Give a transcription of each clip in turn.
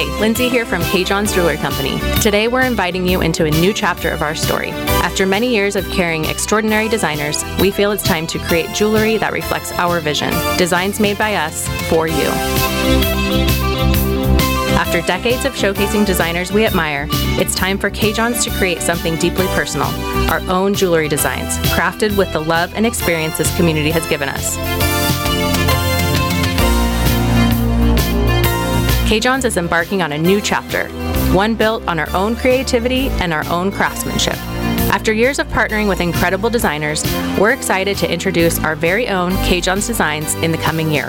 Hi, Lindsay here from K. John's Jewelry Company. Today we're inviting you into a new chapter of our story. After many years of carrying extraordinary designers, we feel it's time to create jewelry that reflects our vision. Designs made by us, for you. After decades of showcasing designers we admire, it's time for K. John's to create something deeply personal, our own jewelry designs, crafted with the love and experience this community has given us. K. John's is embarking on a new chapter, one built on our own creativity and our own craftsmanship. After years of partnering with incredible designers, we're excited to introduce our very own K. John's designs in the coming year.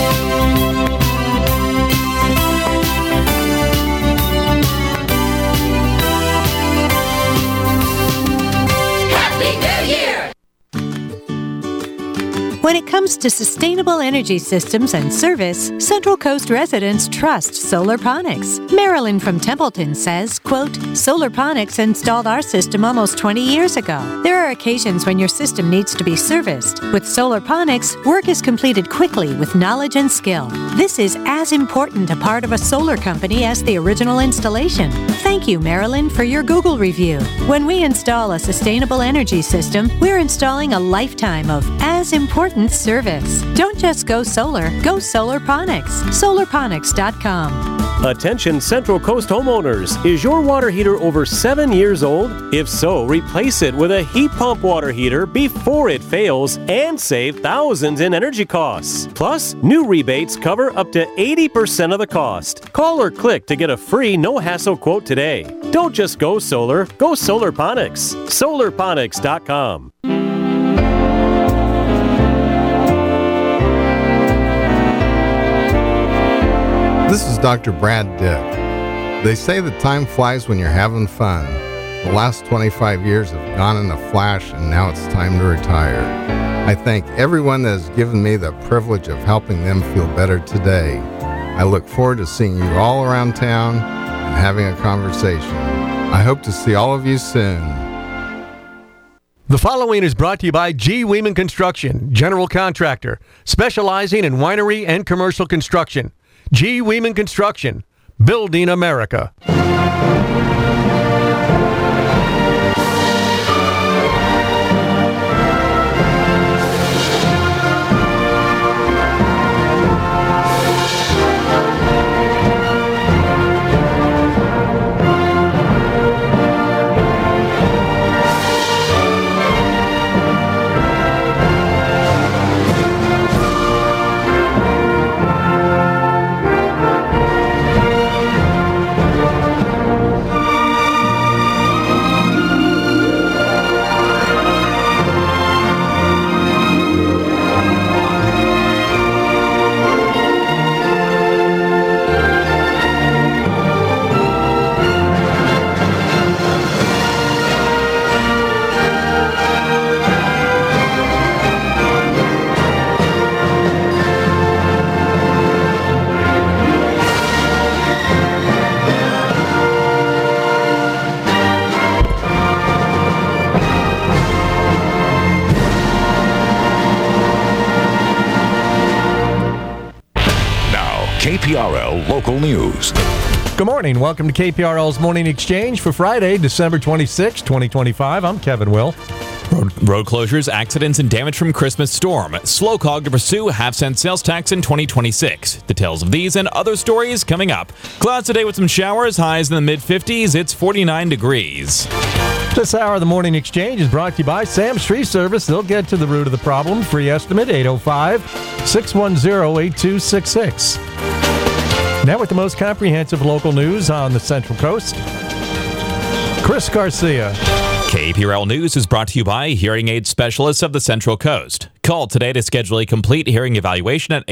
When it comes to sustainable energy systems and service, Central Coast residents trust Solarponics. Marilyn from Templeton says, quote, Solarponics installed our system almost 20 years ago. There are occasions when your system needs to be serviced. With Solarponics, work is completed quickly with knowledge and skill. This is as important a part of a solar company as the original installation. Thank you, Marilyn, for your Google review. When we install a sustainable energy system, we're installing a lifetime of as important service. Don't just go solar, go Solarponics. Solarponics.com. Attention Central Coast homeowners. Is your water heater over 7 years old? If so, replace it with a heat pump water heater before it fails and save thousands in energy costs. Plus, new rebates cover up to 80% of the cost. Call or click to get a free no-hassle quote today. Don't just go solar, go Solarponics. Solarponics.com. This is Dr. Brad Dick. They say that time flies when you're having fun. The last 25 years have gone in a flash, and now it's time to retire. I thank everyone that has given me the privilege of helping them feel better today. I look forward to seeing you all around town and having a conversation. I hope to see all of you soon. The following is brought to you by G. Weeman Construction, general contractor, specializing in winery and commercial construction. G. Weeman Construction, building America. KPRL Local News. Good morning. Welcome to KPRL's Morning Exchange for Friday, December 26, 2025. I'm Kevin Will. Road closures, accidents, and damage from Christmas storm. Slow cog to pursue half-cent sales tax in 2026. Details of these and other stories coming up. Clouds today with some showers, highs in the mid-50s. It's 49 degrees. This hour of the Morning Exchange is brought to you by Sam's Tree Service. They'll get to the root of the problem. Free estimate, 805-610-8266. Now with the most comprehensive local news on the Central Coast, Chris Garcia. KPRL News is brought to you by Hearing Aid Specialists of the Central Coast. Call today to schedule a complete hearing evaluation at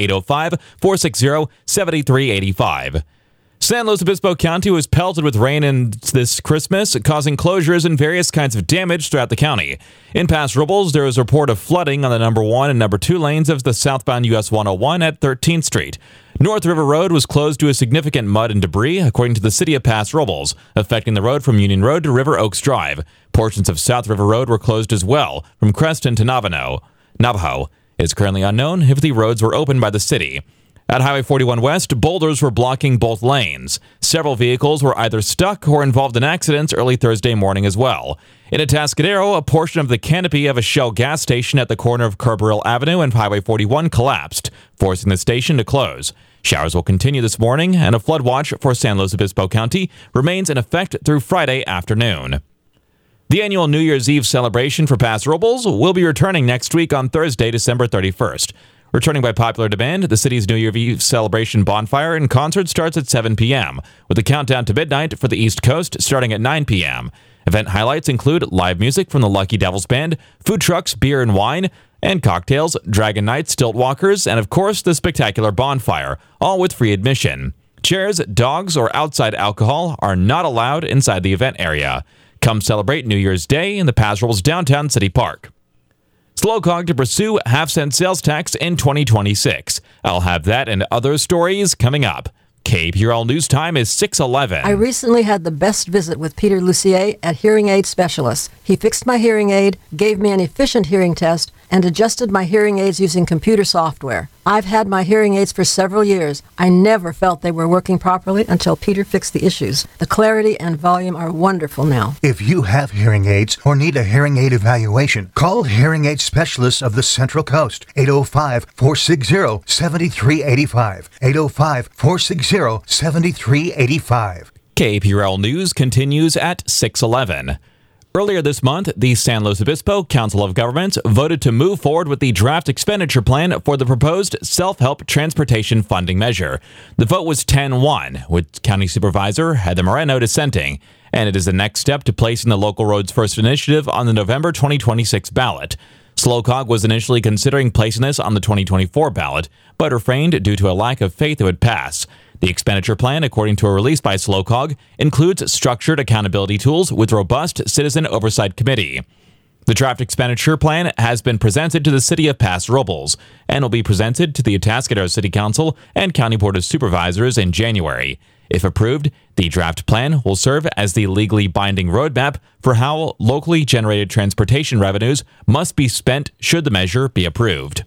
805-460-7385. San Luis Obispo County was pelted with rain this Christmas, causing closures and various kinds of damage throughout the county. In Pass Robles, there was a report of flooding on the number 1 and number 2 lanes of the southbound US 101 at 13th Street. North River Road was closed due to significant mud and debris, according to the city of Pass Robles, affecting the road from Union Road to River Oaks Drive. Portions of South River Road were closed as well, from Creston to Navajo. It is currently unknown if the roads were opened by the city. At Highway 41 West, boulders were blocking both lanes. Several vehicles were either stuck or involved in accidents early Thursday morning as well. In Atascadero, a portion of the canopy of a Shell gas station at the corner of Kerberville Avenue and Highway 41 collapsed, forcing the station to close. Showers will continue this morning, and a flood watch for San Luis Obispo County remains in effect through Friday afternoon. The annual New Year's Eve celebration for Paso Robles will be returning next week on Thursday, December 31st. Returning by popular demand, the city's New Year's Eve celebration bonfire and concert starts at 7 p.m., with a countdown to midnight for the East Coast starting at 9 p.m. Event highlights include live music from the Lucky Devils Band, food trucks, beer and wine, and cocktails, Dragon Night, Stilt Walkers, and of course the spectacular bonfire, all with free admission. Chairs, dogs, or outside alcohol are not allowed inside the event area. Come celebrate New Year's Day in the Paso Robles Downtown City Park. SlowCog to pursue half-cent sales tax in 2026. I'll have that and other stories coming up. KPRL News Time is 6:11. I recently had the best visit with Peter Lucier at Hearing Aid Specialists. He fixed my hearing aid, gave me an efficient hearing test, and adjusted my hearing aids using computer software. I've had my hearing aids for several years. I never felt they were working properly until Peter fixed the issues. The clarity and volume are wonderful now. If you have hearing aids or need a hearing aid evaluation, call Hearing Aid Specialists of the Central Coast, 805-460-7385, 805-460-7385. KPRL News continues at 6:11. Earlier this month, the San Luis Obispo Council of Governments voted to move forward with the draft expenditure plan for the proposed self-help transportation funding measure. The vote was 10-1, with County Supervisor Heather Moreno dissenting, and it is the next step to placing the Local Roads First initiative on the November 2026 ballot. SlowCog was initially considering placing this on the 2024 ballot, but refrained due to a lack of faith it would pass. The expenditure plan, according to a release by SlowCog, includes structured accountability tools with robust citizen oversight committee. The draft expenditure plan has been presented to the City of Paso Robles and will be presented to the Atascadero City Council and County Board of Supervisors in January. If approved, the draft plan will serve as the legally binding roadmap for how locally generated transportation revenues must be spent should the measure be approved.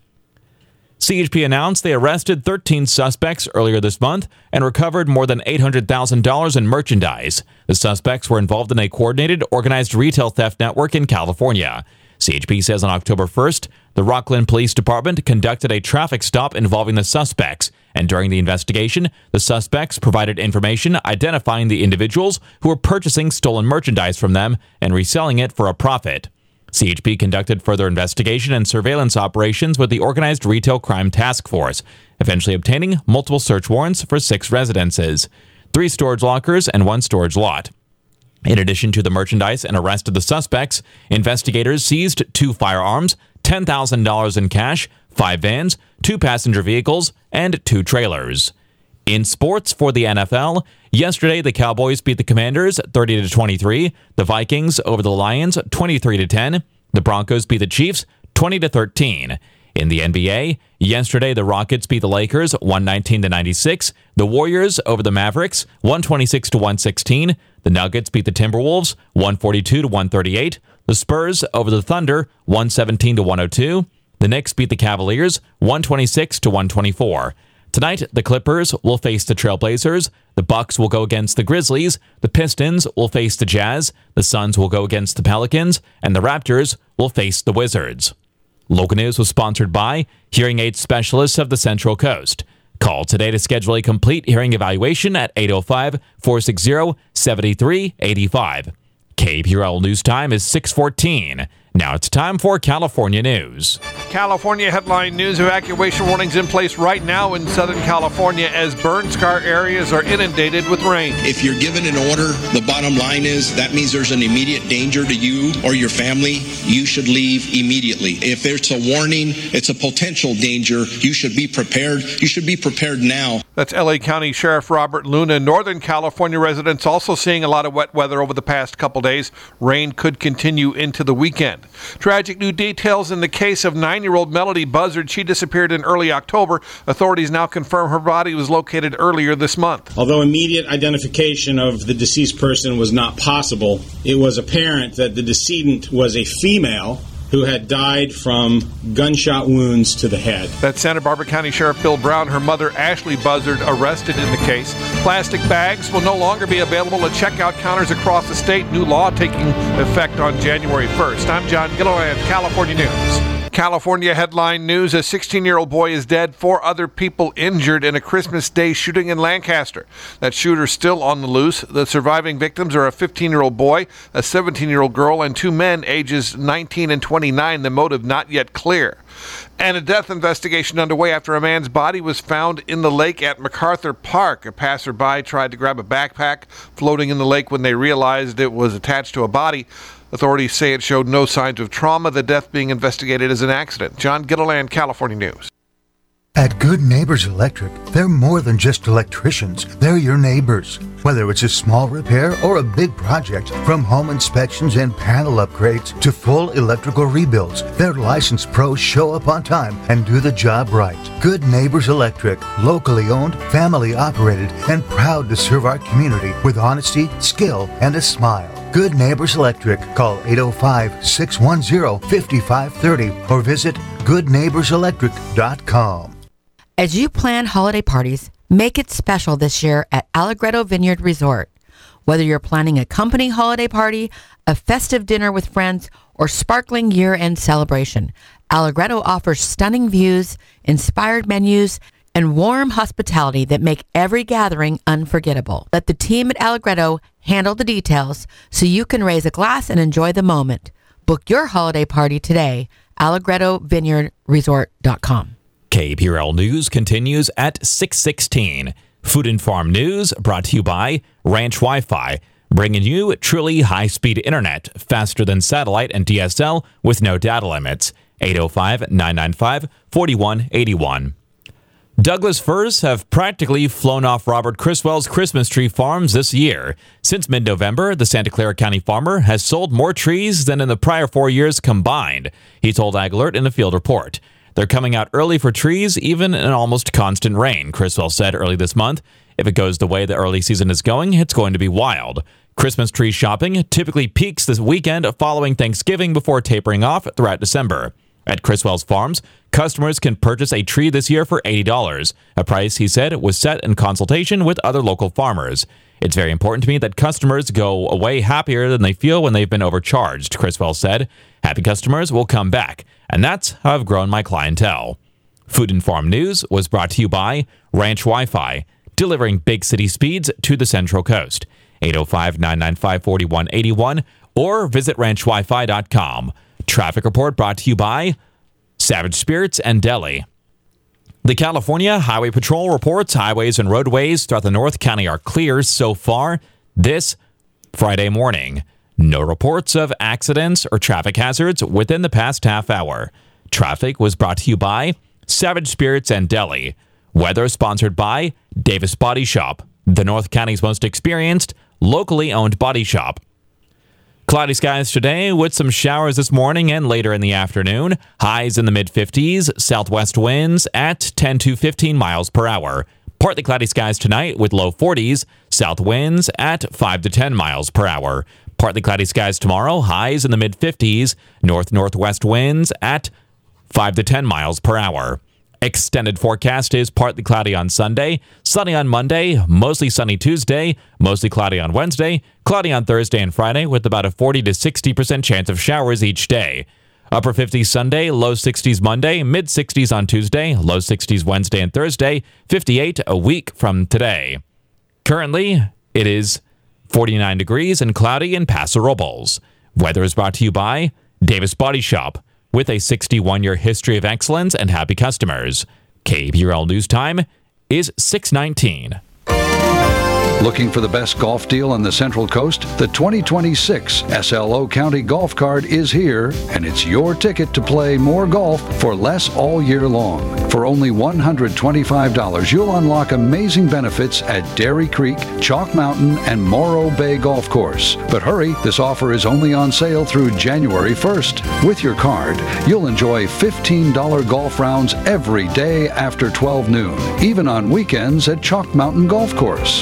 CHP announced they arrested 13 suspects earlier this month and recovered more than $800,000 in merchandise. The suspects were involved in a coordinated, organized retail theft network in California. CHP says on October 1st, the Rockland Police Department conducted a traffic stop involving the suspects, and during the investigation, the suspects provided information identifying the individuals who were purchasing stolen merchandise from them and reselling it for a profit. CHP conducted further investigation and surveillance operations with the Organized Retail Crime Task Force, eventually obtaining multiple search warrants for 6 residences, 3 storage lockers, and 1 storage lot. In addition to the merchandise and arrest of the suspects, investigators seized 2 firearms, $10,000 in cash, 5 vans, 2 passenger vehicles, and 2 trailers. In sports for the NFL, yesterday the Cowboys beat the Commanders 30-23, the Vikings over the Lions 23-10, the Broncos beat the Chiefs 20-13. In the NBA, yesterday the Rockets beat the Lakers 119-96, the Warriors over the Mavericks 126-116, the Nuggets beat the Timberwolves 142-138, the Spurs over the Thunder 117-102, the Knicks beat the Cavaliers 126-124. Tonight, the Clippers will face the Trailblazers, the Bucks will go against the Grizzlies, the Pistons will face the Jazz, the Suns will go against the Pelicans, and the Raptors will face the Wizards. Local News was sponsored by Hearing Aid Specialists of the Central Coast. Call today to schedule a complete hearing evaluation at 805-460-7385. KPRL News Time is 6:14. Now it's time for California News. California headline news: evacuation warnings in place right now in Southern California as burn scar areas are inundated with rain. If you're given an order, the bottom line is that means there's an immediate danger to you or your family. You should leave immediately. If there's a warning, it's a potential danger. You should be prepared. You should be prepared now. That's LA County Sheriff Robert Luna. Northern California residents also seeing a lot of wet weather over the past couple days. Rain could continue into the weekend. Tragic new details in the case of 9-year-old Melody Buzzard. She disappeared in early October. Authorities now confirm her body was located earlier this month. Although immediate identification of the deceased person was not possible, it was apparent that the decedent was a female who had died from gunshot wounds to the head. That's Santa Barbara County Sheriff Bill Brown. Her mother, Ashley Buzzard, arrested in the case. Plastic bags will no longer be available at checkout counters across the state. New law taking effect on January 1st. I'm John Gilliland, California News. California headline news: a 16-year-old boy is dead, 4 other people injured in a Christmas Day shooting in Lancaster. That shooter still on the loose. The surviving victims are a 15-year-old boy, a 17-year-old girl, and 2 men ages 19 and 29. The motive not yet clear. And a death investigation underway after a man's body was found in the lake at MacArthur Park. A passerby tried to grab a backpack floating in the lake when they realized it was attached to a body. Authorities say it showed no signs of trauma, the death being investigated as an accident. John Gilliland, California News. At Good Neighbors Electric, they're more than just electricians. They're your neighbors. Whether it's a small repair or a big project, from home inspections and panel upgrades to full electrical rebuilds, their licensed pros show up on time and do the job right. Good Neighbors Electric, locally owned, family operated, and proud to serve our community with honesty, skill, and a smile. Good Neighbors Electric. Call 805-610-5530 or visit goodneighborselectric.com. As you plan holiday parties, make it special this year at Allegretto Vineyard Resort. Whether you're planning a company holiday party, a festive dinner with friends, or sparkling year-end celebration, Allegretto offers stunning views, inspired menus, and warm hospitality that make every gathering unforgettable. Let the team at Allegretto handle the details so you can raise a glass and enjoy the moment. Book your holiday party today, allegrettovineyardresort.com. KPRL News continues at 6:16. Food and Farm News brought to you by Ranch Wi-Fi, bringing you truly high-speed internet, faster than satellite and DSL with no data limits. 805-995-4181. Douglas firs have practically flown off Robert Criswell's Christmas tree farms this year. Since mid-November, the Santa Clara County farmer has sold more trees than in the prior 4 years combined, he told Ag Alert in a field report. They're coming out early for trees, even in almost constant rain, Criswell said early this month. If it goes the way the early season is going, it's going to be wild. Christmas tree shopping typically peaks this weekend following Thanksgiving before tapering off throughout December. At Criswell's farms, customers can purchase a tree this year for $80, a price, he said, was set in consultation with other local farmers. It's very important to me that customers go away happier than they feel when they've been overcharged, Criswell said. Happy customers will come back, and that's how I've grown my clientele. Food and Farm News was brought to you by Ranch Wi-Fi, delivering big city speeds to the Central Coast. 805-995-4181 or visit ranchwifi.com. Traffic report brought to you by Savage Spirits and Deli. The California Highway Patrol reports highways and roadways throughout the North County are clear so far this Friday morning. No reports of accidents or traffic hazards within the past half hour. Traffic was brought to you by Savage Spirits and Deli. Weather sponsored by Davis Body Shop, the North County's most experienced, locally owned body shop. Cloudy skies today with some showers this morning and later in the afternoon. Highs in the mid-50s, southwest winds at 10 to 15 miles per hour. Partly cloudy skies tonight with low 40s, south winds at 5 to 10 miles per hour. Partly cloudy skies tomorrow, highs in the mid-50s, north-northwest winds at 5 to 10 miles per hour. Extended forecast is partly cloudy on Sunday, sunny on Monday, mostly sunny Tuesday, mostly cloudy on Wednesday, cloudy on Thursday and Friday with about a 40 to 60% chance of showers each day. Upper 50s Sunday, low 60s Monday, mid 60s on Tuesday, low 60s Wednesday and Thursday, 58 a week from today. Currently, it is 49 degrees and cloudy in Paso Robles. Weather is brought to you by Davis Body Shop, with a 61-year history of excellence and happy customers. KPRL News Time is 6:19. Looking for the best golf deal on the Central Coast? The 2026 SLO County Golf Card is here, and it's your ticket to play more golf for less all year long. For only $125, you'll unlock amazing benefits at Dairy Creek, Chalk Mountain, and Morro Bay Golf Course. But hurry, this offer is only on sale through January 1st. With your card, you'll enjoy $15 golf rounds every day after 12 noon, even on weekends at Chalk Mountain Golf Course. Now,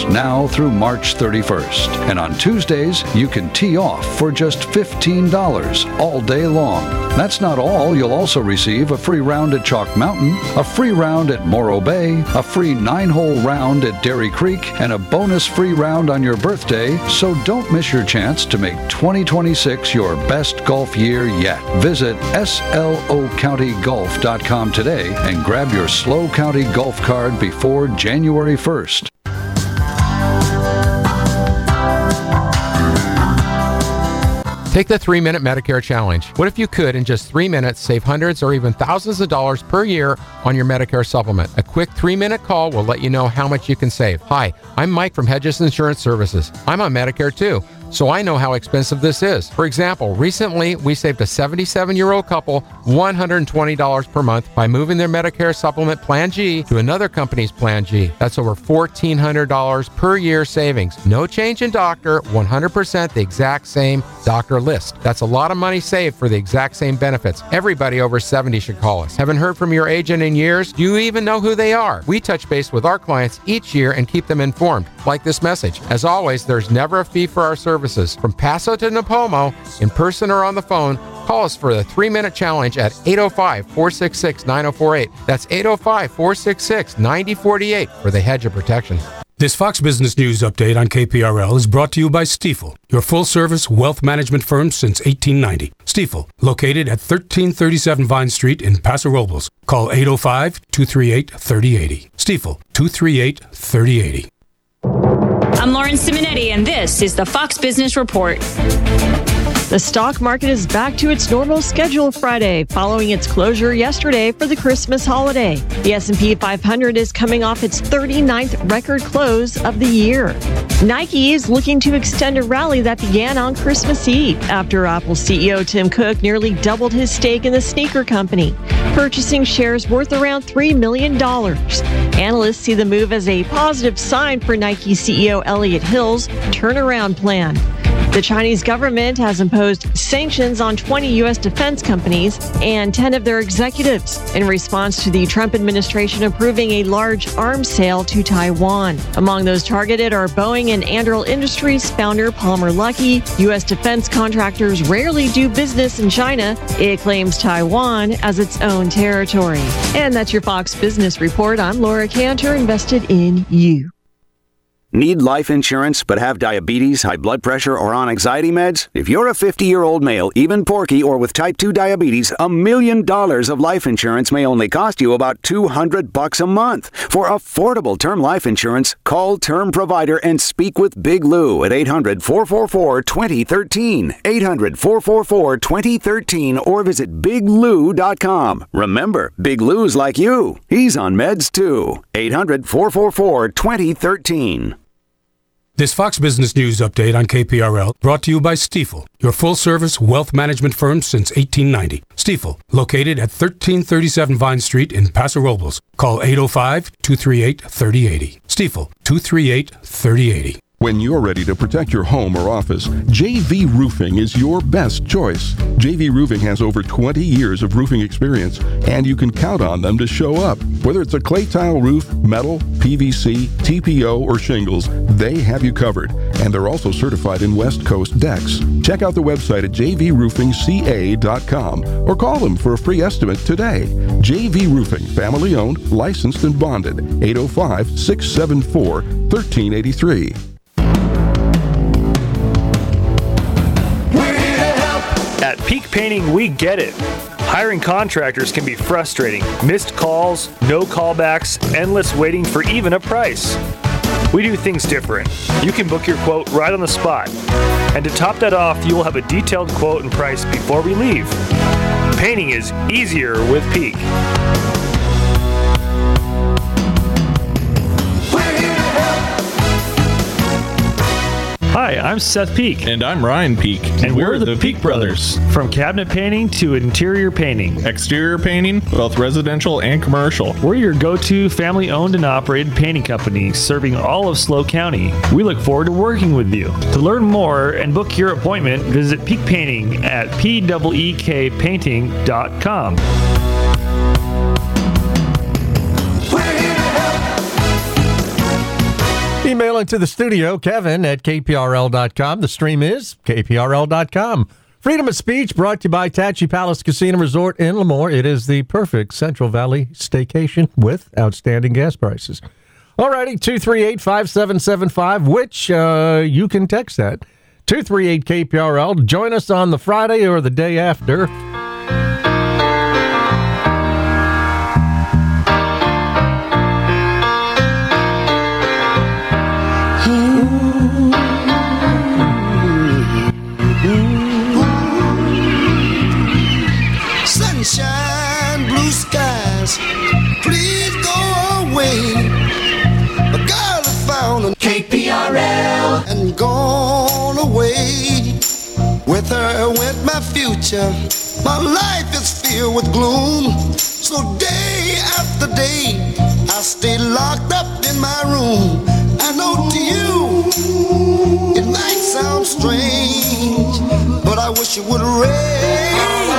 now through March 31st. And on Tuesdays, you can tee off for just $15 all day long. That's not all. You'll also receive a free round at Chalk Mountain, a free round at Morro Bay, a free 9-hole round at Dairy Creek, and a bonus free round on your birthday. So don't miss your chance to make 2026 your best golf year yet. Visit slocountygolf.com today and grab your SLO County Golf card before January 1st. Take the 3-Minute Medicare Challenge. What if you could, in just 3 minutes, save hundreds or even thousands of dollars per year on your Medicare supplement? A quick 3-minute call will let you know how much you can save. Hi, I'm Mike from Hedges Insurance Services. I'm on Medicare too, so I know how expensive this is. For example, recently we saved a 77-year-old couple $120 per month by moving their Medicare supplement Plan G to another company's Plan G. That's over $1,400 per year savings. No change in doctor, 100% the exact same doctor list. That's a lot of money saved for the exact same benefits. Everybody over 70 should call us. Haven't heard from your agent in years? Do you even know who they are? We touch base with our clients each year and keep them informed, like this message. As always, there's never a fee for our services. From Paso to Napomo, in person or on the phone, call us for the 3-minute challenge at 805-466-9048. That's 805-466-9048 for the hedge of protection. This Fox Business News update on KPRL is brought to you by Stifel, your full-service wealth management firm since 1890. Stifel, located at 1337 Vine Street in Paso Robles. Call 805-238-3080. Stifel, 238-3080. I'm Lauren Simonetti, and this is the Fox Business Report. The stock market is back to its normal schedule Friday, following its closure yesterday for the Christmas holiday. The S&P 500 is coming off its 39th record close of the year. Nike is looking to extend a rally that began on Christmas Eve after Apple CEO Tim Cook nearly doubled his stake in the sneaker company, purchasing shares worth around $3 million. Analysts see the move as a positive sign for Nike CEO Elliott Hill's turnaround plan. The Chinese government has imposed sanctions on 20 U.S. defense companies and 10 of their executives in response to the Trump administration approving a large arms sale to Taiwan. Among those targeted are Boeing and Anduril Industries founder Palmer Luckey. U.S. defense contractors rarely do business in China. It claims Taiwan as its own territory. And that's your Fox Business Report. I'm Laura Cantor, invested in you. Need life insurance but have diabetes, high blood pressure, or on anxiety meds? If you're a 50-year-old male, even porky, or with type 2 diabetes, $1 million of life insurance may only cost you about $200 a month. For affordable term life insurance, call Term Provider and speak with Big Lou at 800-444-2013. 800-444-2013 or visit biglou.com. Remember, Big Lou's like you. He's on meds too. 800-444-2013. This Fox Business News update on KPRL brought to you by Stifel, your full-service wealth management firm since 1890. Stifel, located at 1337 Vine Street in Paso Robles. Call 805-238-3080. Stifel, 238-3080. When you're ready to protect your home or office, JV Roofing is your best choice. JV Roofing has over 20 years of roofing experience, and you can count on them to show up. Whether it's a clay tile roof, metal, PVC, TPO, or shingles, they have you covered. And they're also certified in West Coast decks. Check out the website at jvroofingca.com or call them for a free estimate today. JV Roofing, family owned, licensed, and bonded. 805-674-1383. At Peak Painting, we get it. Hiring contractors can be frustrating. Missed calls, no callbacks, endless waiting for even a price. We do things different. You can book your quote right on the spot. And to top that off, you will have a detailed quote and price before we leave. Painting is easier with Peak. Hi, I'm Seth Peak. And I'm Ryan Peak. And we're the Peak Brothers. From cabinet painting to interior painting. Exterior painting, both residential and commercial. We're your go-to family-owned and operated painting company serving all of SLO County. We look forward to working with you. To learn more and book your appointment, visit Peak Painting at peekpainting.com. Email into the studio, Kevin at kprl.com. The stream is kprl.com. Freedom of speech brought to you by Tachi Palace Casino Resort in Lemoore. It is the perfect Central Valley staycation with outstanding gas prices. Alrighty, 238-5775, which you can text that. 238-KPRL. Join us on the Friday or the day after. Sunshine, blue skies, please go away. A girl I found on KPRL and gone away. With her went my future. My life is filled with gloom. So day after day, I stay locked up in my room. I know to you, it might sound strange, but I wish it would rain.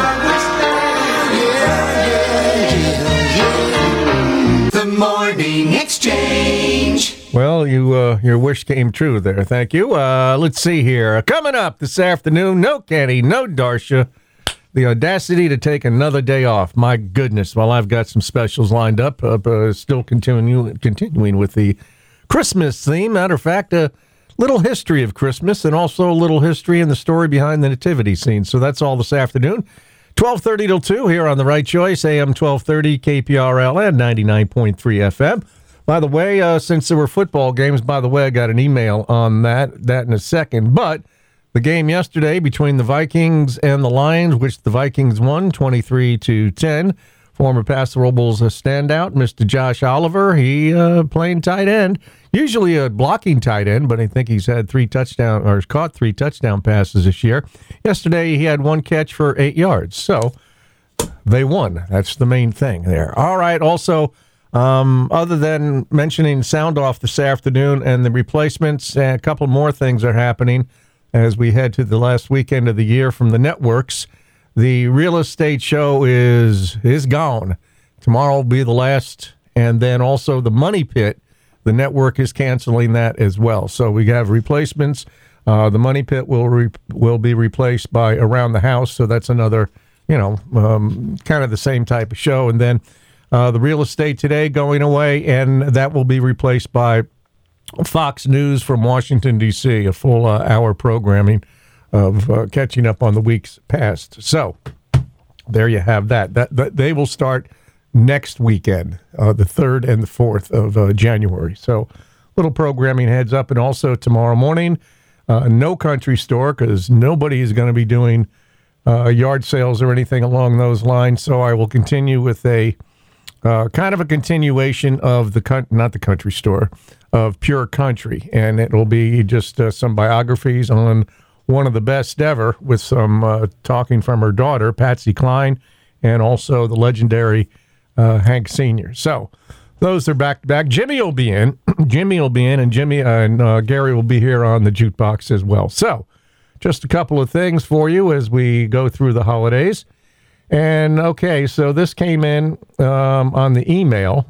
The Morning Exchange. Well, your wish came true there. Thank you. Let's see here. Coming up this afternoon, no Kenny, no Darsha. The audacity to take another day off. My goodness. Well, I've got some specials lined up. Still continuing with the Christmas theme. Matter of fact, a little history of Christmas and also a little history in the story behind the nativity scene. So that's all this afternoon. 12:30 till 2 here on The Right Choice, AM 1230, KPRL, and 99.3 FM. By the way, since there were football games, I got an email on that in a second. But the game yesterday between the Vikings and the Lions, which the Vikings won 23-10. Former Paso Robles standout, Mr. Josh Oliver, he playing tight end. Usually a blocking tight end, but I think he's had caught 3 touchdown passes this year. Yesterday, he had 1 catch for 8 yards. So they won. That's the main thing there. All right. Also, other than mentioning Sound Off this afternoon and the replacements, a couple more things are happening as we head to the last weekend of the year from the networks. The real estate show is gone. Tomorrow will be the last, and then also the Money Pit. The network is canceling that as well. So we have replacements. The Money Pit will be replaced by Around the House. So that's another, kind of the same type of show. And then the Real Estate Today going away, and that will be replaced by Fox News from Washington, D.C., a full hour programming of catching up on the weeks past. So there you have that. That they will start next weekend, the 3rd and the 4th of January. So little programming heads up. And also tomorrow morning, no country store, because nobody is going to be doing yard sales or anything along those lines. So I will continue with a kind of a continuation of not the country store, of Pure Country. And it will be just some biographies on one of the best ever, with some talking from her daughter, Patsy Cline, and also the legendary Hank Sr. So those are back to back. Jimmy will be in, and Gary will be here on the jukebox as well. So just a couple of things for you as we go through the holidays. And okay, so this came in on the email.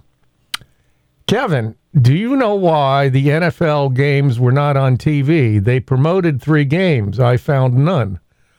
Kevin, do you know why the NFL games were not on TV? They promoted 3 games. I found none.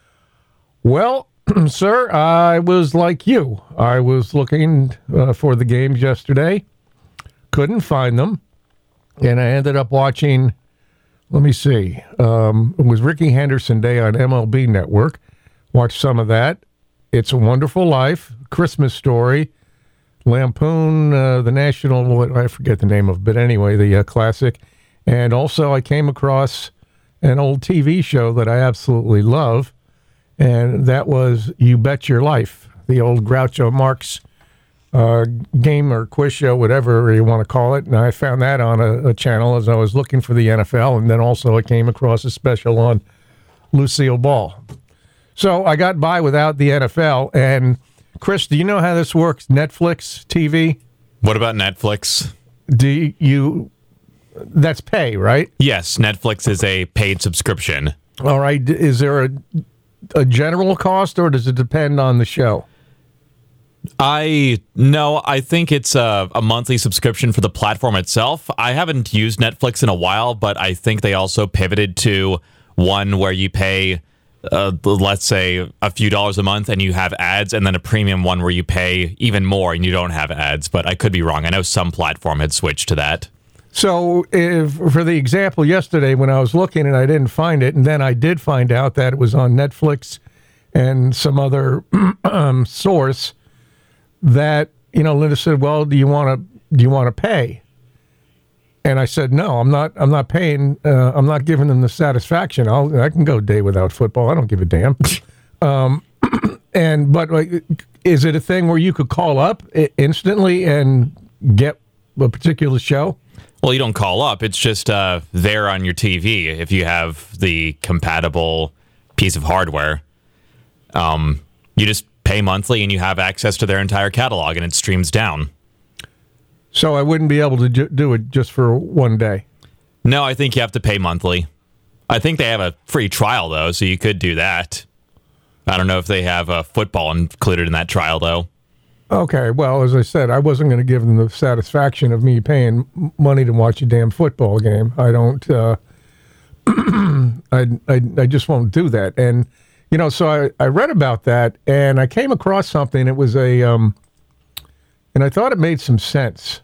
Well, sir, I was like you. I was looking for the games yesterday. Couldn't find them. And I ended up watching, let me see. It was Ricky Henderson Day on MLB Network. Watched some of that. It's a Wonderful Life, Christmas Story, Lampoon, the National, I forget the name of it, but anyway, the classic. And also I came across an old TV show that I absolutely love, and that was You Bet Your Life, the old Groucho Marx game or quiz show, whatever you want to call it. And I found that on a channel as I was looking for the NFL, and then also I came across a special on Lucille Ball. So I got by without the NFL, and Chris, do you know how this works? Netflix TV? What about Netflix? That's pay, right? Yes, Netflix is a paid subscription. All right. Is there a general cost, or does it depend on the show? I think it's a monthly subscription for the platform itself. I haven't used Netflix in a while, but I think they also pivoted to one where you pay, let's say, a few dollars a month and you have ads, and then a premium one where you pay even more and you don't have ads. But I could be wrong. I know some platform had switched to that. So for the example yesterday when I was looking and I didn't find it, and then I did find out that it was on Netflix and some other source, that, Linda said, well, do you want to pay? And I said, no, I'm not paying. I'm not giving them the satisfaction. I can go a day without football. I don't give a damn. But is it a thing where you could call up instantly and get a particular show? Well, you don't call up. It's just there on your TV if you have the compatible piece of hardware. You just pay monthly and you have access to their entire catalog and it streams down. So I wouldn't be able to do it just for one day? No, I think you have to pay monthly. I think they have a free trial, though, so you could do that. I don't know if they have football included in that trial, though. Okay, well, as I said, I wasn't going to give them the satisfaction of me paying money to watch a damn football game. I don't, I just won't do that. And, so I read about that, and I came across something. It was and I thought it made some sense.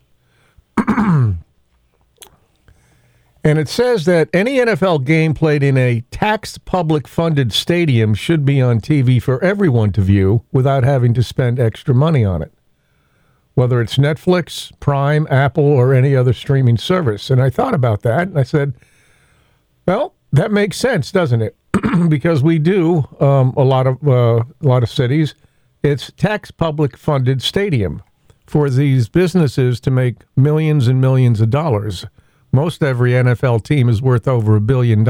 And it says that any NFL game played in a taxed public-funded stadium should be on TV for everyone to view without having to spend extra money on it, whether it's Netflix, Prime, Apple, or any other streaming service. And I thought about that, and I said, well, that makes sense, doesn't it? Because we do a lot of cities. It's tax public-funded stadium for these businesses to make millions and millions of dollars. Most every NFL team is worth over $1 billion.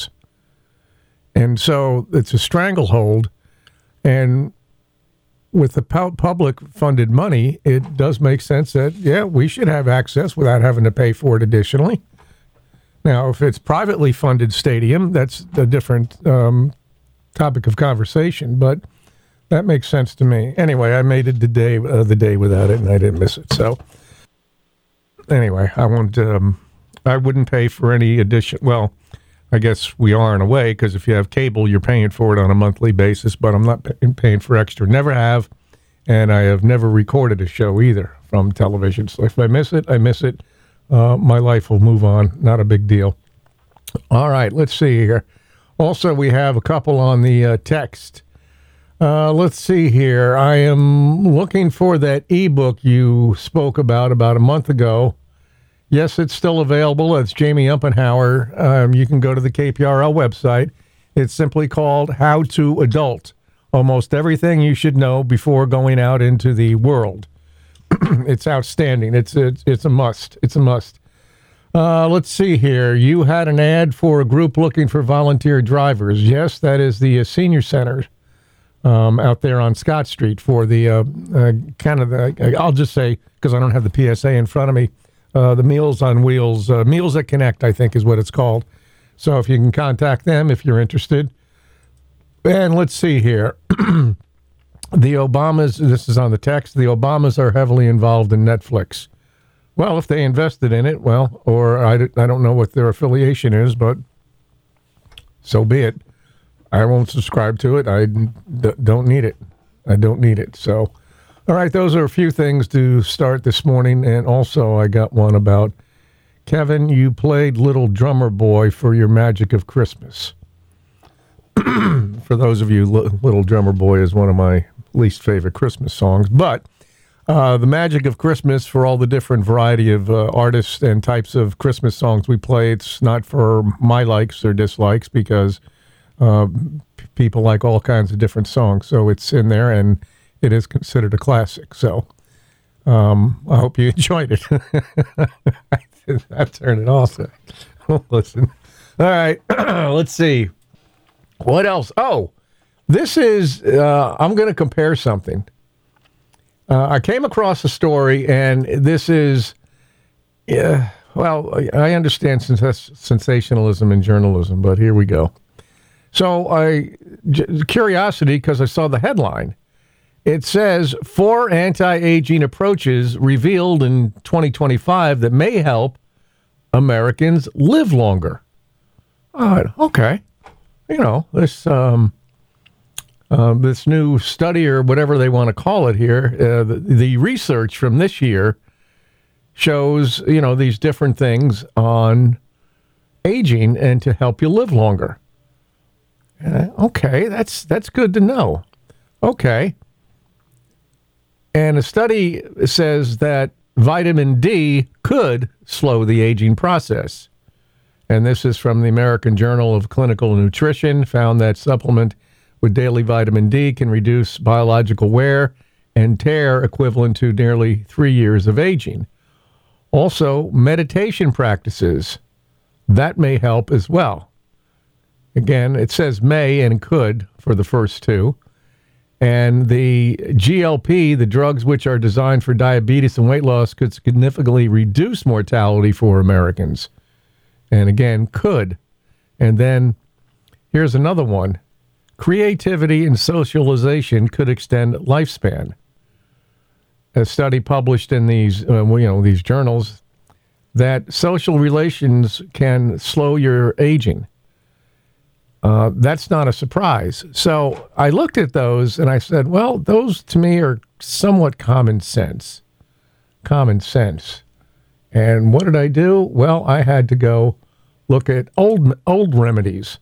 And so it's a stranglehold. And with the public-funded money, it does make sense that, yeah, we should have access without having to pay for it additionally. Now, if it's privately funded stadium, that's a different topic of conversation, but that makes sense to me. Anyway, I made it the day without it, and I didn't miss it. So anyway, I wouldn't pay for any addition. Well, I guess we are in a way, because if you have cable, you're paying for it on a monthly basis, but I'm not paying for extra. Never have, and I have never recorded a show either from television. So if I miss it, I miss it. My life will move on. Not a big deal. All right, let's see here. Also, we have a couple on the text. Let's see here. I am looking for that ebook you spoke about a month ago. Yes, it's still available. It's Jamie Umpenhauer. You can go to the KPRL website. It's simply called How to Adult. Almost everything you should know before going out into the world. It's outstanding. It's a must. It's a must. Let's see here. You had an ad for a group looking for volunteer drivers. Yes, that is the senior center out there on Scott Street for the I'll just say, because I don't have the PSA in front of me, the Meals on Wheels, Meals that Connect, I think is what it's called. So if you can contact them if you're interested. And let's see here. The Obamas, this is on the text, the Obamas are heavily involved in Netflix. Well, if they invested in it, well, or I don't know what their affiliation is, but so be it. I won't subscribe to it. I don't need it. I don't need it. So, all right, those are a few things to start this morning. And also I got one about, Kevin, you played Little Drummer Boy for your Magic of Christmas. For those of you, Little Drummer Boy is one of my least favorite Christmas songs. But the magic of Christmas, for all the different variety of artists and types of Christmas songs we play, it's not for my likes or dislikes, because people like all kinds of different songs. So it's in there, and it is considered a classic. So I hope you enjoyed it. I've turned it off. Listen. All right. Let's see. What else? Oh, this is, I'm going to compare something. I came across a story, and this is, well, I understand sensationalism in journalism, but here we go. So curiosity, because I saw the headline, It says 4 anti-aging approaches revealed in 2025 that may help Americans live longer. Okay. You know, this new study or whatever they want to call it here, the research from this year shows, you know, these different things on aging and to help you live longer. Okay, that's good to know. Okay. And a study says that vitamin D could slow the aging process. And this is from the American Journal of Clinical Nutrition, found that supplement with daily vitamin D can reduce biological wear and tear equivalent to nearly 3 years of aging. Also, meditation practices, that may help as well. Again, it says may and could for the first two. And the GLP, the drugs which are designed for diabetes and weight loss, could significantly reduce mortality for Americans. And again, could. And then here's another one. Creativity and socialization could extend lifespan. A study published in these, these journals, that social relations can slow your aging. That's not a surprise. So I looked at those and I said, well, those to me are somewhat common sense. Common sense. And what did I do? Well, I had to go look at old remedies.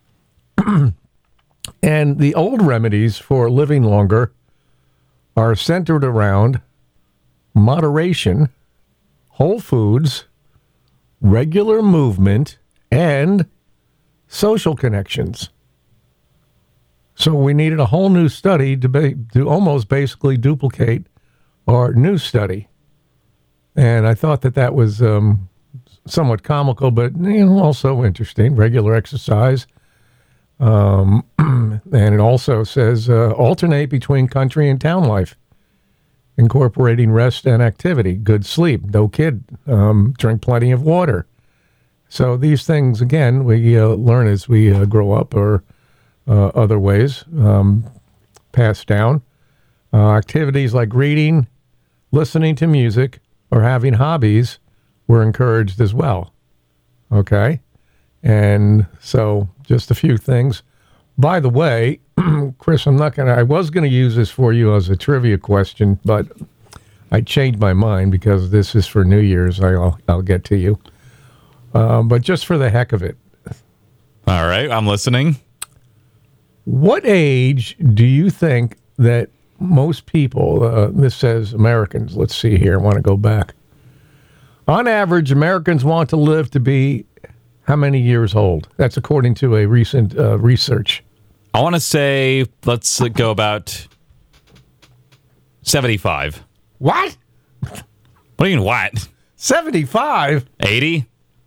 And the old remedies for living longer are centered around moderation, whole foods, regular movement, and social connections. So we needed a whole new study to almost basically duplicate our new study. And I thought that was somewhat comical, but also interesting. Regular exercise. And it also says alternate between country and town life, incorporating rest and activity, good sleep, no kid, drink plenty of water. So these things, again, we learn as we grow up, or other ways passed down. Activities like reading, listening to music, or having hobbies were encouraged as well. Okay? And so just a few things. By the way, Chris, I was going to use this for you as a trivia question, but I changed my mind because this is for New Year's. I'll get to you. But just for the heck of it. All right, I'm listening. What age do you think that most people, this says Americans, let's see here, I want to go back. On average, Americans want to live to be how many years old? That's according to a recent research. I want to say, let's go about 75. What? What do you mean, what? 75? 80?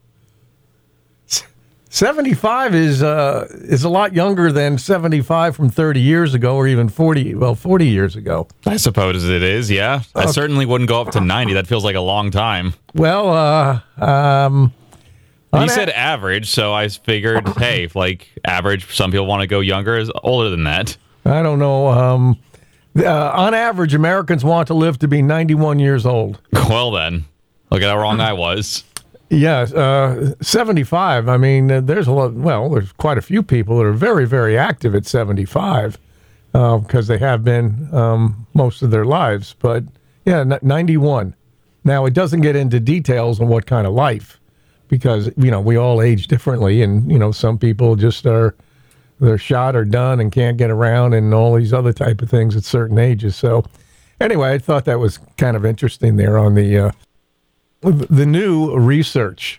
75 is a lot younger than 75 from 30 years ago, or even 40 years ago. I suppose it is, yeah. I certainly wouldn't go up to 90. That feels like a long time. Well, you said average, so I figured, hey, like average, some people want to go younger, is older than that. I don't know. On average, Americans want to live to be 91 years old. Well, then, look at how wrong I was. Yeah, 75. I mean, there's quite a few people that are very, very active at 75 because they have been most of their lives. But yeah, 91. Now, it doesn't get into details on what kind of life, because, we all age differently, and, some people just they're shot or done and can't get around and all these other type of things at certain ages. So anyway, I thought that was kind of interesting there on the new research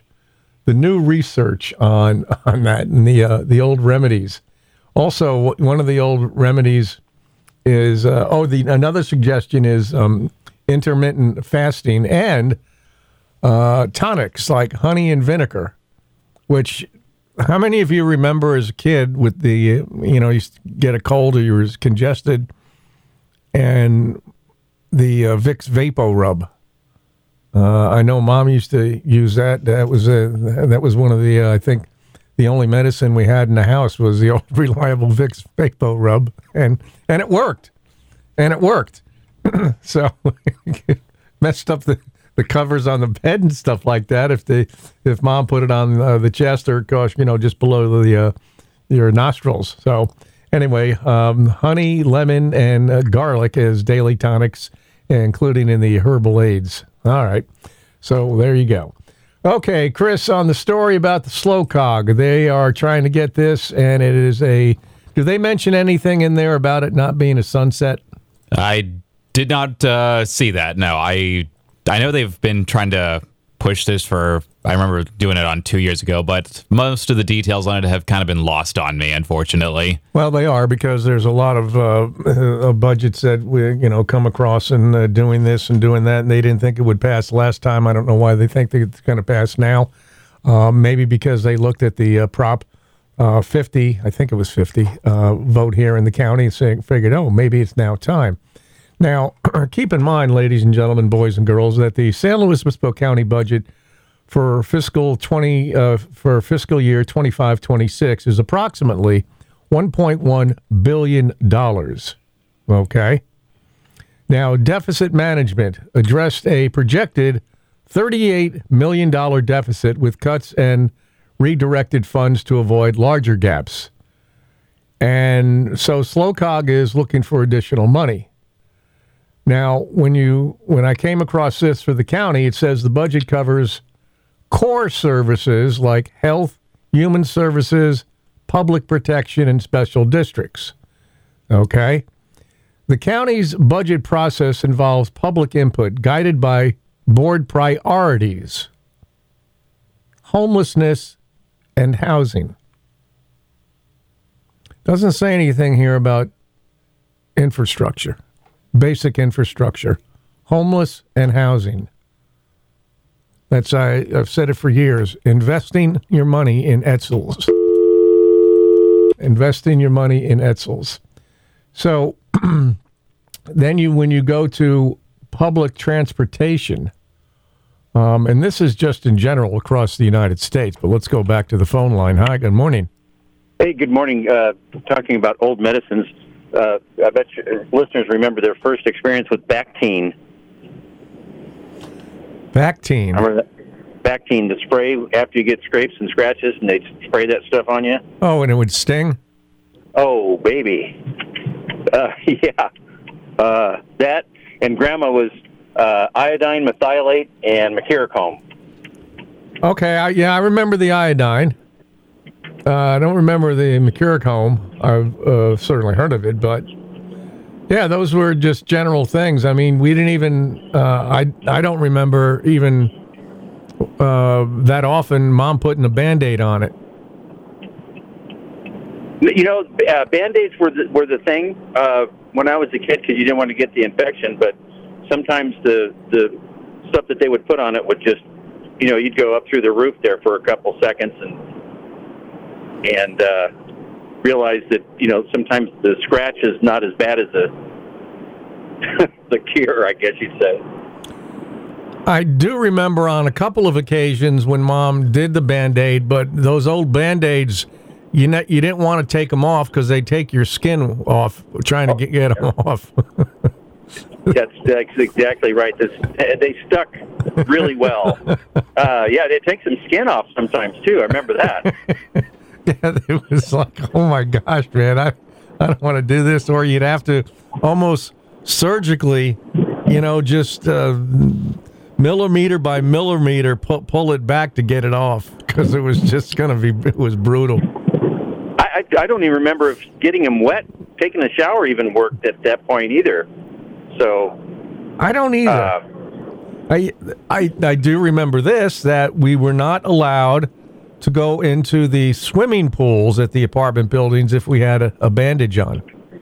on that, and the old remedies. Also, one of the old remedies is another suggestion is intermittent fasting and tonics like honey and vinegar. Which, how many of you remember as a kid with the you used to get a cold or you were congested, and the Vicks Vapo Rub? I know Mom used to use that. That was one of the, I think, the only medicine we had in the house was the old reliable Vicks Vapo Rub, and it worked. and it worked. So messed up the covers on the bed and stuff like that. If Mom put it on the chest or gosh, just below your nostrils. So anyway, honey, lemon, and garlic as daily tonics, including in the herbal aids. All right. So there you go. Okay, Chris, on the story about the slow cog, they are trying to get this, and it is do they mention anything in there about it not being a sunset? I did not see that. No, I know they've been trying to push this I remember doing it on 2 years ago, but most of the details on it have kind of been lost on me, unfortunately. Well, they are, because there's a lot of budgets that we, come across and doing this and doing that, and they didn't think it would pass last time. I don't know why they think it's going to pass now. Maybe because they looked at the Prop 50, I think it was 50, vote here in the county and figured, maybe it's now time. Now, keep in mind, ladies and gentlemen, boys and girls, that the San Luis Obispo County budget for fiscal year 25-26 is approximately $1.1 billion. Okay. Now, deficit management addressed a projected $38 million deficit with cuts and redirected funds to avoid larger gaps. And so SLOCOG is looking for additional money. Now, when I came across this for the county, it says the budget covers core services like health, human services, public protection, and special districts. Okay? The county's budget process involves public input guided by board priorities, homelessness, and housing. Doesn't say anything here about infrastructure, basic infrastructure, homeless, and housing. I've said it for years. Investing your money in Edsels. Investing your money in Edsels. So then when you go to public transportation, and this is just in general across the United States, but let's go back to the phone line. Hi, good morning. Hey, good morning. Talking about old medicines, I bet listeners remember their first experience with Bactine. Bactine. Remember that? Bactine, the spray after you get scrapes and scratches, and they'd spray that stuff on you. Oh, and it would sting? Oh, baby. Yeah. That, and Grandma was iodine, methylate, and mercurochrome. Okay, I remember the iodine. I don't remember the mercurochrome. I've certainly heard of it, but yeah, those were just general things. I mean, we didn't even, I don't remember even that often Mom putting a Band-Aid on it. Band-Aids were the thing when I was a kid because you didn't want to get the infection, but sometimes the stuff that they would put on it would just, you'd go up through the roof there for a couple seconds and realize that, sometimes the scratch is not as bad as the cure, I guess you'd say. I do remember on a couple of occasions when Mom did the Band-Aid, but those old Band-Aids, you didn't want to take them off because they take your skin off trying to get them off. That's exactly right. They stuck really well. They take some skin off sometimes, too. I remember that. Yeah, it was like, oh my gosh, man, I don't want to do this. Or you'd have to almost surgically, just millimeter by millimeter pull it back to get it off because it was just it was brutal. I don't even remember if getting him wet, taking a shower even worked at that point either. So I don't either. I do remember this, that we were not allowed to go into the swimming pools at the apartment buildings if we had a bandage on.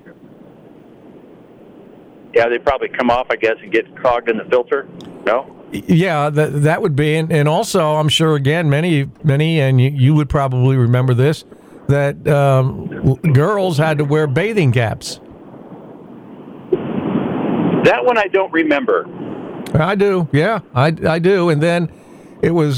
Yeah, they probably come off, I guess, and get clogged in the filter. No? Yeah, that would be. And also, I'm sure, again, many, and you would probably remember this, that girls had to wear bathing caps. That one I don't remember. I do, yeah, I do. And then it was,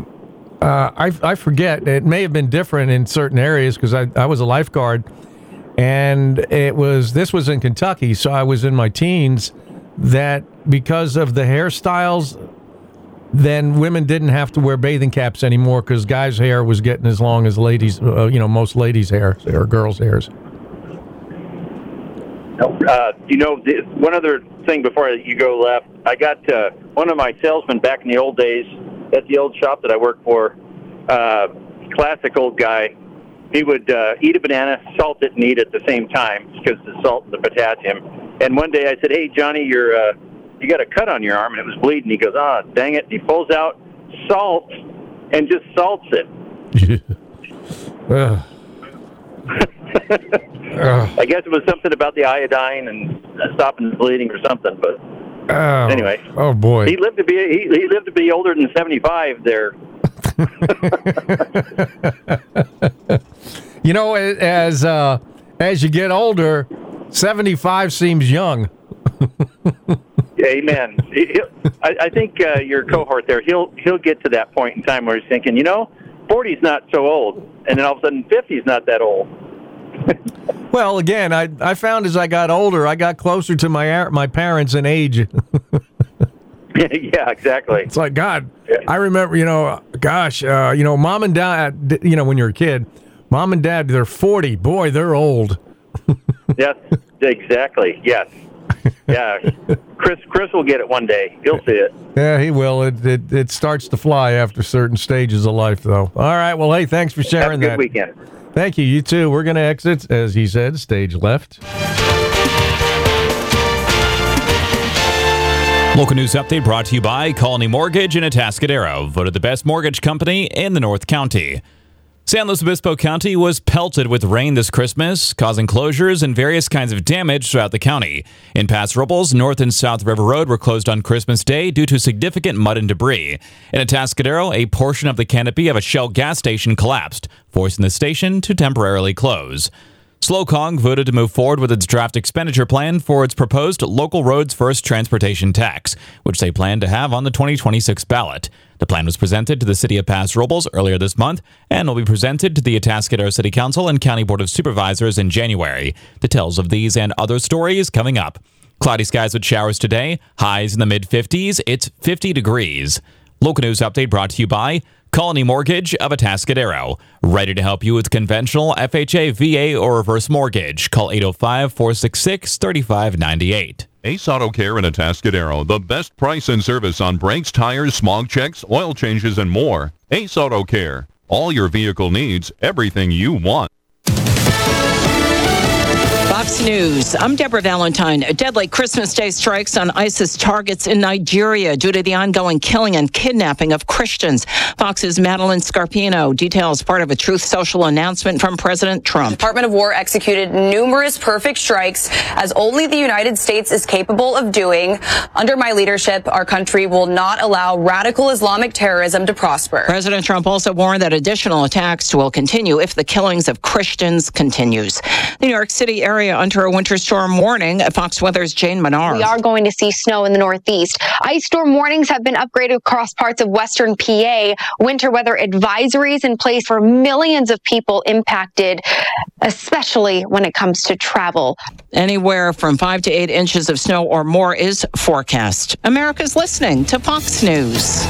I forget, it may have been different in certain areas because I was a lifeguard, And this was in Kentucky, so I was in my teens, that because of the hairstyles, then women didn't have to wear bathing caps anymore because guys' hair was getting as long as ladies, most ladies' hair or girls' hairs. One other thing before you go left, I got one of my salesmen back in the old days at the old shop that I worked for, classic old guy. He would eat a banana, salt it, and eat it at the same time because the salt and the potassium. And one day I said, "Hey, Johnny, you got a cut on your arm," and it was bleeding. He goes, "Ah, dang it." He pulls out salt and just salts it. I guess it was something about the iodine and stopping the bleeding or something. But anyway, oh boy, he lived to be older than 75 there. As you get older, 75 seems young. Amen. I think your cohort there, he'll get to that point in time where he's thinking, 40's not so old, and then all of a sudden 50's not that old. Well, again, I found as I got older, I got closer to my parents in age. Yeah, exactly. It's like, God, I remember, mom and dad, when you're a kid, mom and dad, they're 40. Boy, they're old. Yes, exactly. Yes. Yeah. Chris will get it one day. He'll see it. Yeah, he will. It starts to fly after certain stages of life, though. All right. Well, hey, thanks for sharing that. Have a good weekend. Thank you. You too. We're going to exit, as he said, stage left. Local news update brought to you by Colony Mortgage in Atascadero, voted the best mortgage company in the North County. San Luis Obispo County was pelted with rain this Christmas, causing closures and various kinds of damage throughout the county. In Paso Robles, North and South River Road were closed on Christmas Day due to significant mud and debris. In Atascadero, a portion of the canopy of a Shell gas station collapsed, forcing the station to temporarily close. Slocong voted to move forward with its draft expenditure plan for its proposed Local Roads First transportation tax, which they plan to have on the 2026 ballot. The plan was presented to the City of Paso Robles earlier this month and will be presented to the Atascadero City Council and County Board of Supervisors in January. Details of these and other stories coming up. Cloudy skies with showers today, highs in the mid-50s, it's 50 degrees. Local news update brought to you by Colony Mortgage of Atascadero. Ready to help you with conventional FHA, VA, or reverse mortgage. Call 805-466-3598. Ace Auto Care in Atascadero. The best price and service on brakes, tires, smog checks, oil changes, and more. Ace Auto Care. All your vehicle needs, everything you want. Fox News. I'm Deborah Valentine. A deadly Christmas Day strikes on ISIS targets in Nigeria due to the ongoing killing and kidnapping of Christians. Fox's Madeline Scarpino details part of a Truth Social announcement from President Trump. The Department of War executed numerous perfect strikes, as only the United States is capable of doing. Under my leadership, our country will not allow radical Islamic terrorism to prosper. President Trump also warned that additional attacks will continue if the killings of Christians continues. The New York City area under a winter storm warning. Fox Weather's Jane Menard. We are going to see snow in the Northeast. Ice storm warnings have been upgraded across parts of western PA. Winter weather advisories in place for millions of people impacted, especially when it comes to travel. Anywhere from 5 to 8 inches of snow or more is forecast. America's listening to Fox News.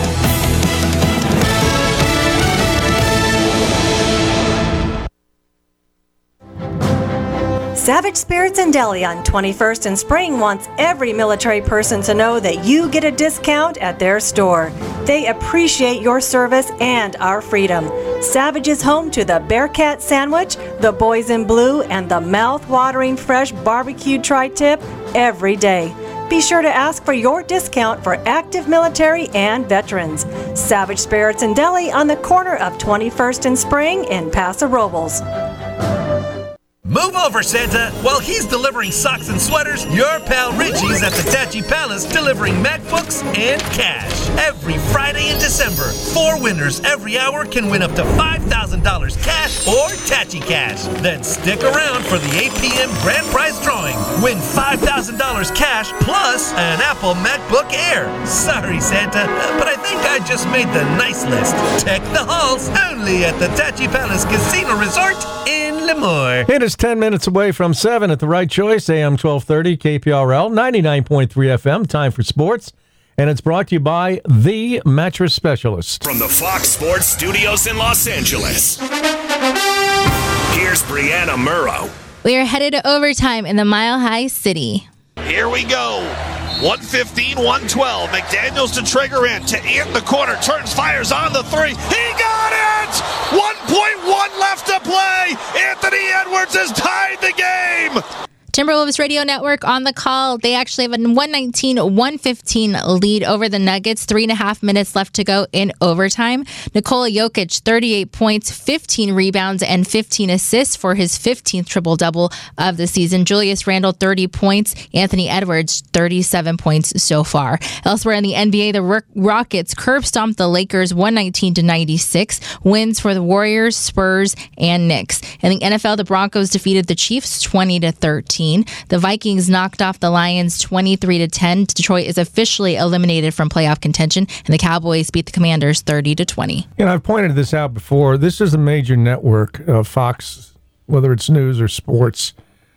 Savage Spirits and Deli on 21st and Spring wants every military person to know that you get a discount at their store. They appreciate your service and our freedom. Savage is home to the Bearcat Sandwich, the Boys in Blue, and the mouth-watering fresh barbecued tri-tip every day. Be sure to ask for your discount for active military and veterans. Savage Spirits and Deli on the corner of 21st and Spring in Paso Robles. Move over, Santa. While he's delivering socks and sweaters, your pal Richie's at the Tachi Palace delivering MacBooks and cash. Every Friday in December, 4 winners every hour can win up to $5,000 cash or Tachi Cash. Then stick around for the 8 p.m. grand prize drawing. Win $5,000 cash plus an Apple MacBook Air. Sorry, Santa, but I think I just made the nice list. Check the halls only at the Tachi Palace Casino Resort in and more. It is 10 minutes away from 7 at the right choice, AM 1230, KPRL, 99.3 FM, time for sports. And it's brought to you by The Mattress Specialist. From the Fox Sports Studios in Los Angeles, here's Brianna Murrow. We are headed to overtime in the Mile High City. Here we go. 115-112. McDaniels to trigger in. To in the corner. Turns, fires on the three. He got it! 1.1 left to play. Anthony Edwards has tied the game. Timberwolves Radio Network on the call. They actually have a 119-115 lead over the Nuggets. 3.5 minutes left to go in overtime. Nikola Jokic, 38 points, 15 rebounds, and 15 assists for his 15th triple-double of the season. Julius Randle, 30 points. Anthony Edwards, 37 points so far. Elsewhere in the NBA, the Rockets curb-stomped the Lakers 119-96. Wins for the Warriors, Spurs, and Knicks. In the NFL, the Broncos defeated the Chiefs 20-13. The Vikings knocked off the Lions 23-10. Detroit is officially eliminated from playoff contention, and the Cowboys beat the Commanders 30-20. I've pointed this out before. This is a major network, Fox, whether it's news or sports,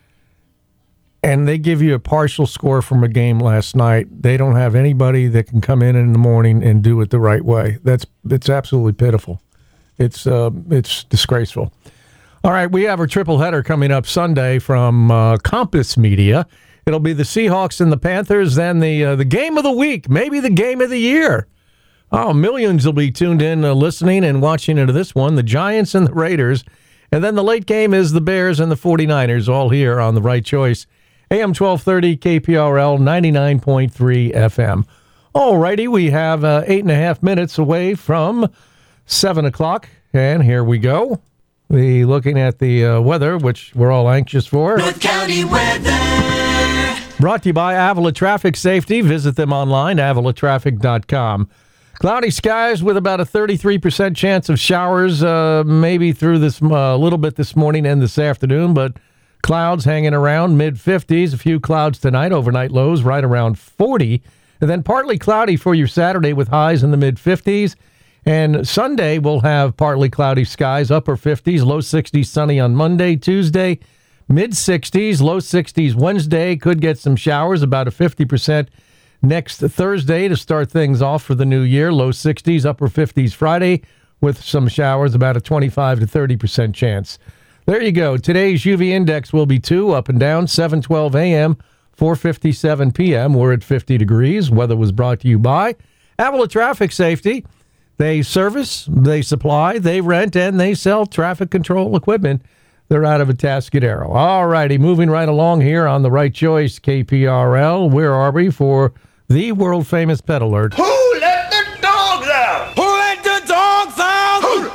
and they give you a partial score from a game last night. They don't have anybody that can come in the morning and do it the right way. It's absolutely pitiful. It's disgraceful. All right, we have our triple header coming up Sunday from Compass Media. It'll be the Seahawks and the Panthers, then the game of the week, maybe the game of the year. Oh, millions will be tuned in, listening and watching into this one, the Giants and the Raiders. And then the late game is the Bears and the 49ers, all here on The Right Choice. AM 1230, KPRL, 99.3 FM. All righty, we have 8.5 minutes away from 7 o'clock, and here we go. Looking at the weather, which we're all anxious for. North County weather. Brought to you by Avila Traffic Safety. Visit them online, avilatraffic.com. Cloudy skies with about a 33% chance of showers, maybe through this a little bit this morning and this afternoon, but clouds hanging around mid-50s. A few clouds tonight, overnight lows right around 40. And then partly cloudy for your Saturday with highs in the mid-50s. And Sunday, we'll have partly cloudy skies, upper 50s, low 60s, sunny on Monday. Tuesday, mid-60s, low 60s Wednesday. Could get some showers, about a 50% next Thursday to start things off for the new year. Low 60s, upper 50s Friday with some showers, about a 25 to 30% chance. There you go. Today's UV index will be 2, up and down, 7:12 a.m., 4:57 p.m. We're at 50 degrees. Weather was brought to you by Avila Traffic Safety. They service, they supply, they rent, and they sell traffic control equipment. They're out of Atascadero. All righty, moving right along here on The Right Choice, KPRL. Where are we for the world-famous Pet Alert? Who let the dogs out? Who let the dogs out?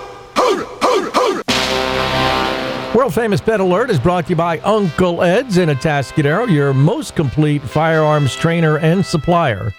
World-famous Pet Alert is brought to you by Uncle Ed's in Atascadero, your most complete firearms trainer and supplier.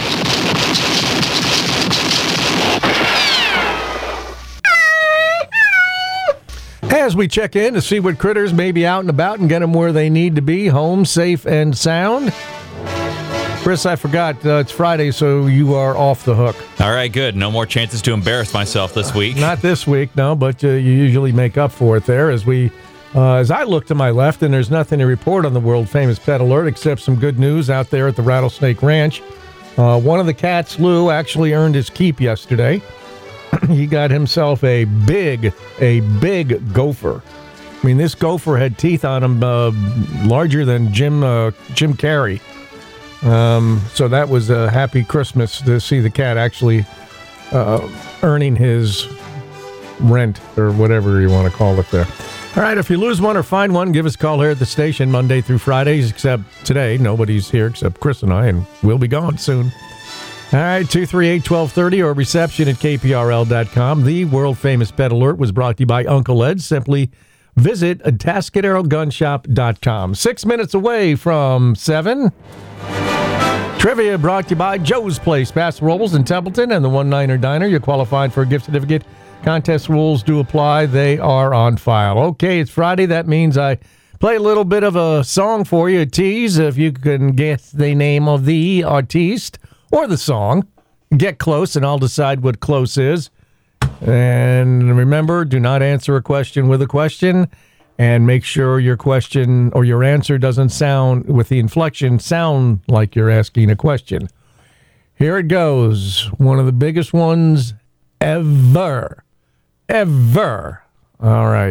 As we check in to see what critters may be out and about and get them where they need to be, home, safe, and sound. Chris, I forgot, it's Friday, so you are off the hook. All right, good. No more chances to embarrass myself this week. Not this week, no, but you usually make up for it there as I look to my left, and there's nothing to report on the world-famous Pet Alert except some good news out there at the Rattlesnake Ranch. One of the cats, Lou, actually earned his keep yesterday. He got himself a big gopher. I mean, this gopher had teeth on him larger than Jim Carrey. So that was a happy Christmas to see the cat actually earning his rent or whatever you want to call it there. All right, if you lose one or find one, give us a call here at the station Monday through Fridays, except today. Nobody's here except Chris and I, and we'll be gone soon. All right, 238-1230 or reception at kprl.com. The world-famous Pet Alert was brought to you by Uncle Ed. Simply visit TascaderoGunshop.com. 6 minutes away from 7. Trivia brought to you by Joe's Place, Paso Robles in Templeton, and the One Niner Diner. You're qualified for a gift certificate. Contest rules do apply. They are on file. Okay, it's Friday. That means I play a little bit of a song for you, a tease. If you can guess the name of the artiste or the song, get close, and I'll decide what close is. And remember, do not answer a question with a question. and make sure your question or your answer doesn't sound, with the inflection, sound like you're asking a question. Here it goes. One of the biggest ones ever. Ever. All right.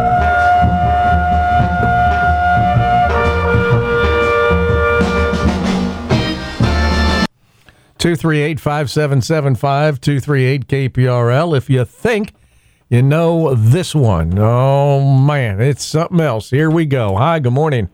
238-5775, 238-KPRL. If you think you know this one. Oh, man, it's something else. Here we go. Hi, good morning.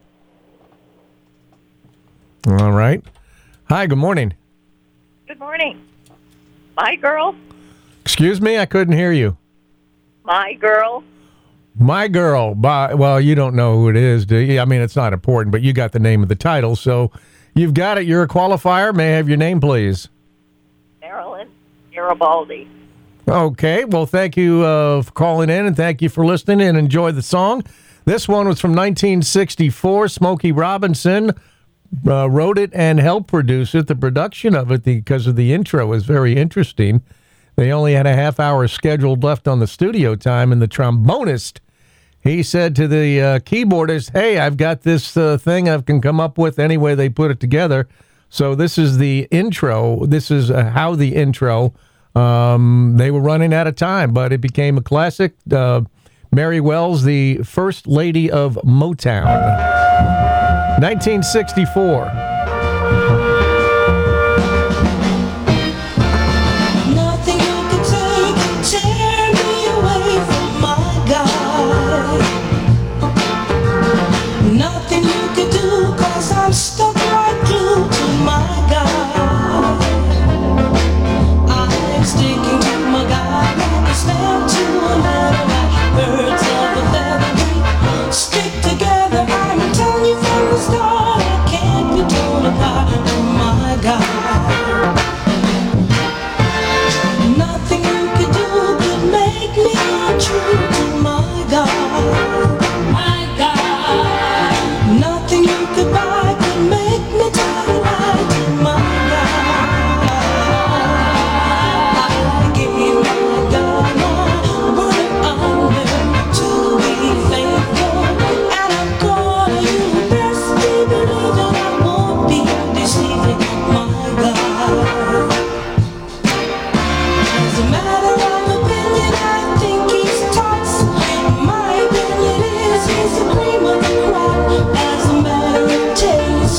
All right. Hi, good morning. Good morning. My girl. Excuse me? I couldn't hear you. My girl. My girl. Well, you don't know who it is, do you? I mean, it's not important, but you got the name of the title, so you've got it. You're a qualifier. May I have your name, please? Marilyn Garibaldi. Okay. Well, thank you for calling in, and thank you for listening, and enjoy the song. This one was from 1964. Smokey Robinson wrote it and helped produce it. The production of it, because of the intro, is very interesting. They only had a half hour scheduled left on the studio time, and the trombonist, he said to the keyboardist, hey, I've got this thing I can come up with any way they put it together. So this is the intro. This is how the intro, they were running out of time, but it became a classic. Mary Wells, the first lady of Motown. 1964. Stuck like glue to my God. I'm sticking to my God like a snap to a metal. Birds of a feather stick together. I'm telling you from the start, I can't be torn apart from my God. Nothing you could do could make me untrue to my God. My God. Nothing you could buy make me tell you right to my God. I gave my God my word of honor to be faithful, and I'm gonna you best be believing I won't be deceiving my God. As a matter of opinion, I think he's tops. My opinion is he's the cream of the crop. As a matter of taste,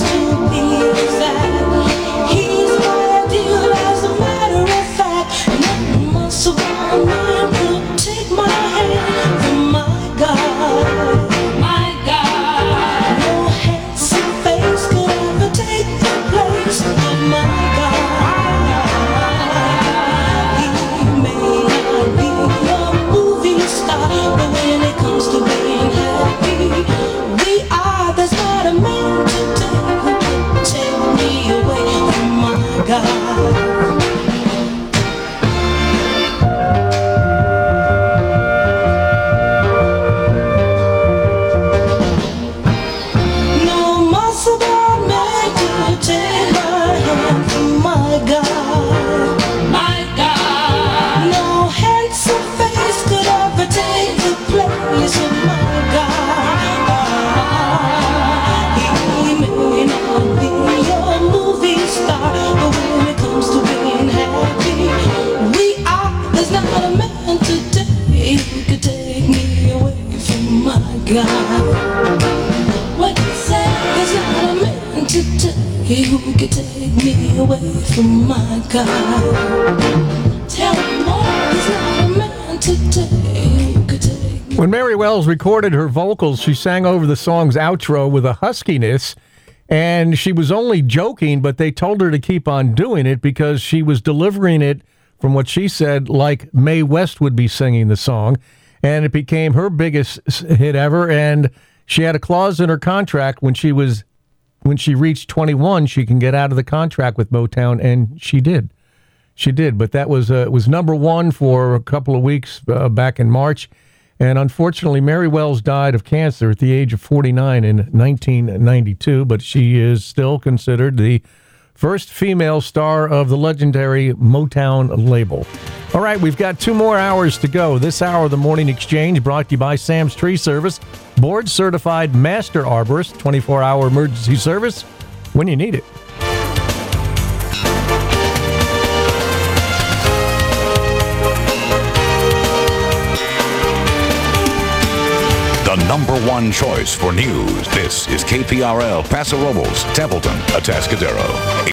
he's my ideal. As a matter of fact, nothing much of a man could take my hand from my God. My God. No handsome face could ever take the place of my God. He may not be a movie star, but when it comes to being happy, there's not a man today who can take me away from my God. No muscle bound man could take my hand from my God. My God. No handsome face could ever take the place of my God. There's not a man today who could take me away from my God. What you say? There's not a man today who could take me away from my God. Tell me more. There's not a man today who could take me. When Mary Wells recorded her vocals, she sang over the song's outro with a huskiness, and she was only joking, but they told her to keep on doing it because she was delivering it, from what she said, like Mae West would be singing the song, and it became her biggest hit ever. And she had a clause in her contract when she reached 21, she can get out of the contract with Motown, and she did. She did, but that was it was number one for a couple of weeks back in March, and unfortunately, Mary Wells died of cancer at the age of 49 in 1992. But she is still considered the first female star of the legendary Motown label. All right, we've got 2 more hours to go. This hour of the Morning Exchange brought to you by Sam's Tree Service, board-certified master arborist, 24-hour emergency service when you need it. The number one choice for news. This is KPRL Paso Robles, Templeton, Atascadero.